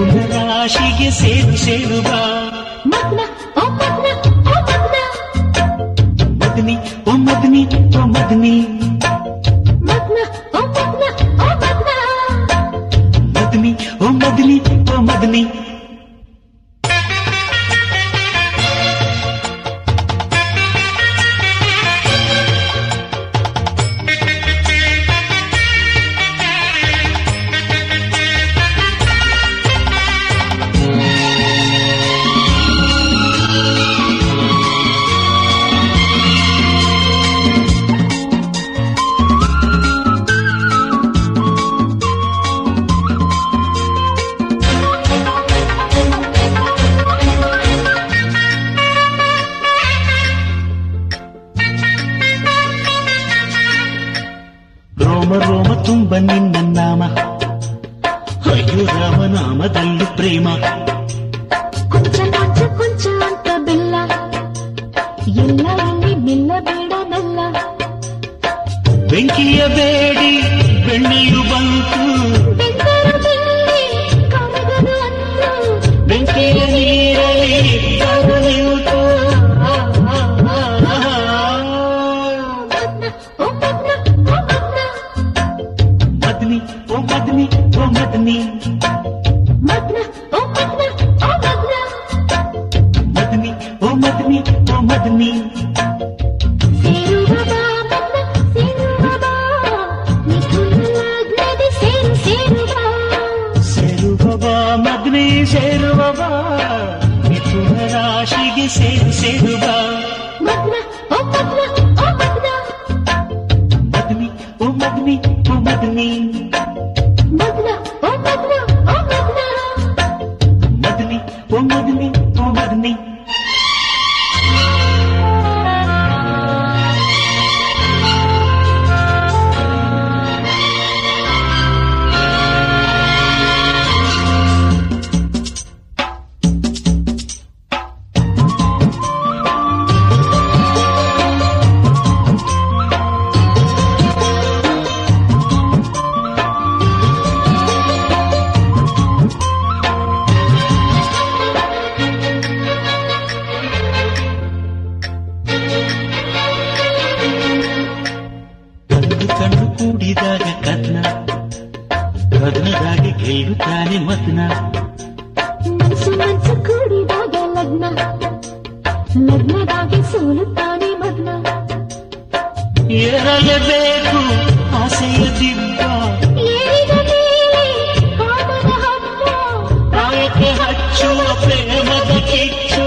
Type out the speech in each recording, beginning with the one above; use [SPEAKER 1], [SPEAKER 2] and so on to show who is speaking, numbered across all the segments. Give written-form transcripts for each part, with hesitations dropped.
[SPEAKER 1] ಮಿಥುನ ರಾಶಿಗೆ ಸೇರು ಸೇರುವ
[SPEAKER 2] ಮಗ್ನ ಓ ಮಗ್ನ ಓ ಮಗ್ನ
[SPEAKER 1] ಮದನಿ ಓ ಮದನಿ ಓ ಮದನಿ
[SPEAKER 2] ಮಗ್ನ ಓ ಮಗ್ನ ಓ ಮಗ್ನ
[SPEAKER 1] ಮದನಿ ಓ ಮದನಿ ಓ ಮದನಿ ರೋಮ ರೋಮ ತುಂಬ ನಿನ್ನ ನಾಮ ಅಯ್ಯೋ ರಾಮನಾಮದಲ್ಲಿ ಪ್ರೇಮ
[SPEAKER 2] ಕೊಂಚ ಕೊಂಚ ಕೊಂಚ ಅಂತ ಬೆಲ್ಲ ಎಲ್ಲ ಇಲ್ಲಿ ನಿಲ್ಲಬೇಡ ನಲ್ಲ
[SPEAKER 1] ಬೆಂಕಿಯ ಬೇಡಿ ಬೆಣ್ಣೆಯು ಬಂತು
[SPEAKER 2] ಬೆಂಕರ ಬೆಲ್ಲಿ ಕರಗದು ಅಂತು
[SPEAKER 1] ಬೆಂಕಿಯ ನೀರಲಿ ಕರು ನಿಂತು
[SPEAKER 2] ಮಗ್ನ ಓ ಮಗ್ನ ಓ ಮಗ್ನ
[SPEAKER 1] ಮದನಿ ಓ ಮದನಿ ಓ ಮದನಿ
[SPEAKER 2] ಮಗ್ನ ಓ ಮಗ್ನ ಓ ಮಗ್ನ
[SPEAKER 1] ಮದನಿ ಓ ಮದನಿ ಓ ಮದನಿ
[SPEAKER 2] ಸೇರುವ ಬಾ ಮಗ್ನ ಸೇರುವ ಬಾ ಮಿಥುನರಾಜ್ಞದೆ ಸೇರು ಸೇರುವ
[SPEAKER 1] ಸೇರುವ ಬಾ ಮದನಿ ಸೇರುವ ಬಾ ಮಿಥುನ ರಾಶಿಗೆ ಸೇರು ಸೇರುವ
[SPEAKER 2] ಮಗ್ನ ಓ ಮಗ್ನ ಓ ಮಗ್ನ
[SPEAKER 1] ಮದನಿ ಓ ಮದನಿ ಓ ಮದನಿ
[SPEAKER 2] ಮಗ್ನ ಓ ಮಗ್ನ ಓ ಮಗ್ನ
[SPEAKER 1] ಮದನಿ ಓ ಮದನಿ ಓ ಮದನಿ ಕಣ್ಣು ಕೂಡಿದಾಗ ಕದ್ನ ಕದ್ನದಾಗೆ ಗೆಲ್ಲುತ್ತಾನೆ ಮದ್ನ
[SPEAKER 2] ಮನಸ್ಸು ಮನಸ್ಸು ಕೂಡಿದಾಗ ಲಗ್ನ ಲಗ್ನದಾಗಿ ಸೋಲುತ್ತಾನೆ ಮಗ್ನ
[SPEAKER 1] ಏರಲೇಬೇಕು ಆಸೆಯ ದಿಬ್ಬ
[SPEAKER 2] ಏರಿದ ಮೇಲೆ ಕಾಮನ ಹಬ್ಬ
[SPEAKER 1] ಪ್ರಾಯಕ್ಕೆ ಹಚ್ಚುವ ಪ್ರೇಮದ ಕಿಚ್ಚು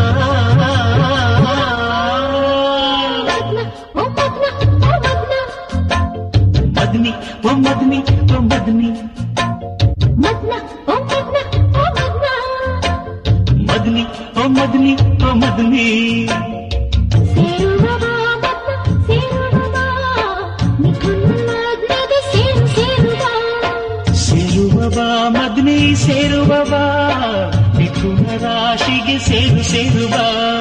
[SPEAKER 2] ಮಗ್ನ ಓ ಮಗ್ನ ಓ ಮಗ್ನ
[SPEAKER 1] ಮದನಿ ಓ ಮದನಿ ಓ ಮದನಿ
[SPEAKER 2] ಮಗ್ನ ಓ ಮಗ್ನ ಓ ಮಗ್ನ
[SPEAKER 1] ಮದನಿ ಓ ಮದನಿ ಓ ಮದನಿ
[SPEAKER 2] ಸೇರುವ ಬಾ ಮಗ್ನ ಸೇರುವ ಬಾ ಮಿಥುನರಾಜ್ಞದೆ ಸೇರು ಸೇರುವ
[SPEAKER 1] ಸೇರುವ ಬಾ ಮದನಿ ಸೇರುವ ಬಾ ಮಿಥುನ ರಾಶಿಗೆ ಸೇರು ಸೇರುವ